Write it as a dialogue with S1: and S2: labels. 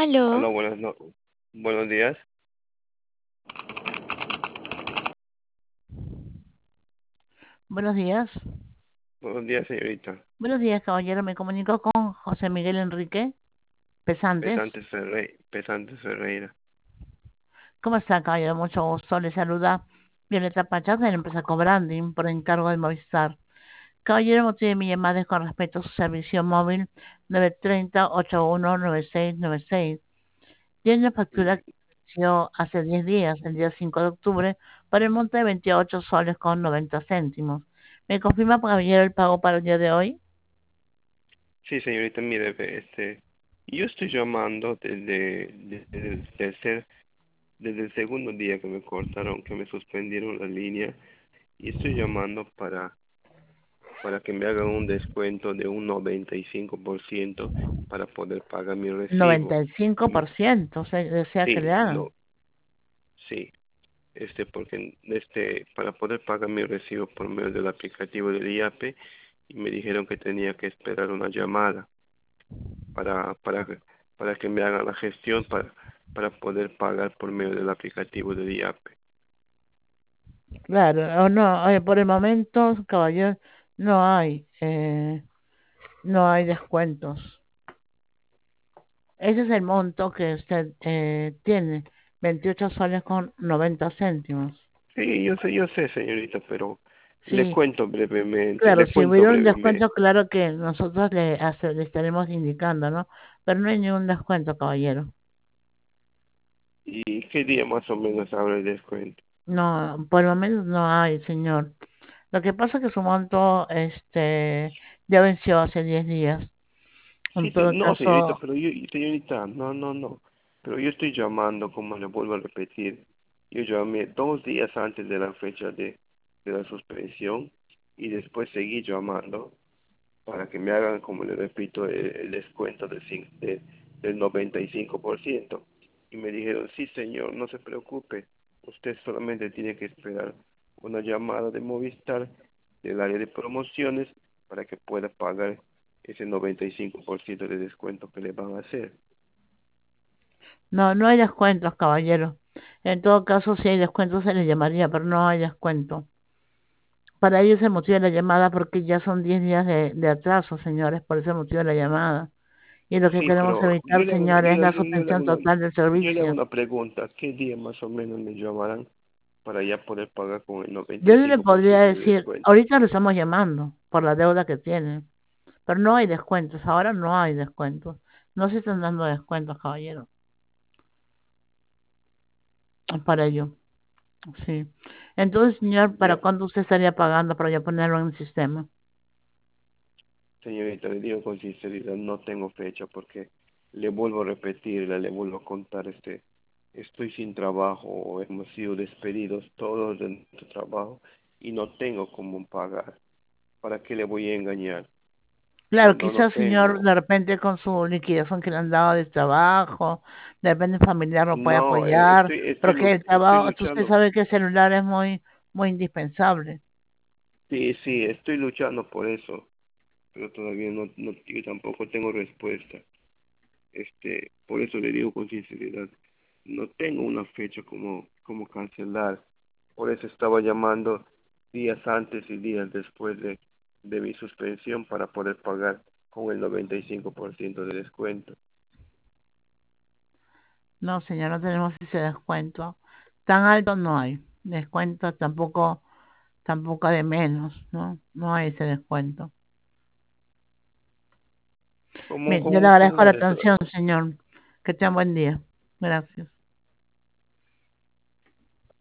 S1: Aló,
S2: Aló, buenos días.
S1: buenos días.
S2: Buenos días, señorita.
S1: Buenos días, caballero. Me comunico con José Miguel Enrique Pesantes.
S2: Pesantes Ferreira.
S1: ¿Cómo está, caballero? Mucho gusto. Le saluda Violeta Pachas de la empresa Cobranding por encargo de Movistar. Caballero, motivo de mi llamada es con respecto a su servicio móvil 930-819696. Tiene una factura
S2: Mm,
S1: que inició hace 10 días, el día 5 de octubre, por el monte de 28 soles con 90 céntimos. ¿Me confirma, caballero, el pago para el día de hoy?
S2: Sí, señorita, mire, yo estoy llamando desde el segundo día que me cortaron, que me suspendieron la línea, y estoy llamando para que me hagan un descuento de un 95% para poder pagar mi recibo. Y me-
S1: 95%, o sea, desea que le
S2: sí,
S1: hagan.
S2: no, sí. Porque para poder pagar mi recibo por medio del aplicativo del IAPE, y me dijeron que tenía que esperar una llamada para, para, que- para que me hagan la gestión para poder pagar por medio del aplicativo del IAPE.
S1: Claro, o no, por el momento, caballero, no hay, no hay descuentos. Ese es el monto que usted tiene, 28 soles con 90 céntimos.
S2: Sí, yo sé, señorita, pero
S1: Sí,
S2: le
S1: claro, si
S2: cuento
S1: hubiera un
S2: brevemente.
S1: descuento, claro que nosotros le estaremos indicando, ¿no? Pero no hay ningún descuento, caballero.
S2: ¿Y qué día más o menos habrá el descuento?
S1: No, por el momento no hay, señor. Lo que pasa es que su monto, ya venció hace 10 días. En
S2: Sí, sí,
S1: todo
S2: no, señorita,
S1: caso,
S2: señorita, no. Pero yo estoy llamando, como le vuelvo a repetir, yo llamé 2 días antes de la fecha de la suspensión, y después seguí llamando para que me hagan, como le repito, el descuento del 95%. Y me dijeron, sí, señor, no se preocupe, usted solamente tiene que esperar una llamada de Movistar del área de promociones para que pueda pagar ese 95% de descuento que le van a hacer.
S1: no, no hay descuentos, caballero. En todo caso, si hay descuentos se le llamaría, pero no hay descuento. Para ello es el motivo de la llamada porque ya son 10 días de atraso, señores, por ese motivo de la llamada. Y lo que
S2: Sí,
S1: queremos
S2: pero
S1: evitar, señores, es la suspensión total del
S2: yo le hago
S1: servicio.
S2: una pregunta. ¿Qué día más o menos me llamarán para ya poder pagar con el noventa
S1: Yo
S2: y
S1: no le
S2: cinco por
S1: podría
S2: ciento de
S1: decir,
S2: descuento?
S1: ahorita lo estamos llamando por la deuda que tienen, pero no hay descuentos, ahora no hay descuentos. No se están dando descuentos, caballero, para ello. Sí. Entonces, señor, ¿para
S2: Ya,
S1: cuándo usted estaría pagando para ya ponerlo en el sistema?
S2: señorita, le digo con sinceridad, no tengo fecha porque le vuelvo a repetir, le vuelvo a contar, estoy sin trabajo, hemos sido despedidos todos de nuestro trabajo y no tengo cómo pagar. ¿Para qué le voy a engañar?
S1: Claro,
S2: Cuando no
S1: quizás, señor,
S2: tengo.
S1: de repente con su liquidación que le han dado de trabajo, de repente el familiar lo puede
S2: No,
S1: apoyar, porque el
S2: estoy
S1: trabajo, usted
S2: luchando.
S1: sabe que el celular es muy, muy indispensable.
S2: Sí, sí, estoy luchando por eso, pero todavía yo tampoco tengo respuesta. Por eso le digo con sinceridad, no tengo una fecha como cancelar. Por eso estaba llamando días antes y días después de mi suspensión para poder pagar con el 95% de descuento.
S1: No, señor, no tenemos ese descuento. Tan alto no hay. Descuento tampoco, tampoco de menos, ¿no? No hay ese descuento. Bien, yo le agradezco
S2: ¿Cómo
S1: la
S2: es eso?
S1: atención, señor. Que tenga buen día. Gracias.